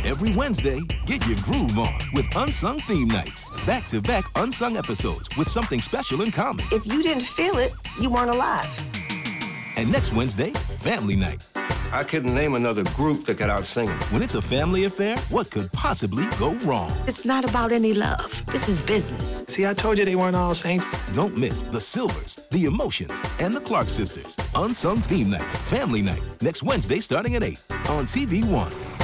Every Wednesday, get your groove on with Unsung Theme Nights. Back-to-back unsung episodes with something special in common. If you didn't feel it, you weren't alive. And next Wednesday, Family Night. I couldn't name another group that could out-sing it. When it's a family affair, what could possibly go wrong? It's not about any love. This is business. See, I told you they weren't all saints. Don't miss the Silvers, the Emotions, and the Clark Sisters. Unsung Theme Nights, Family Night. Next Wednesday starting at 8 on TV1.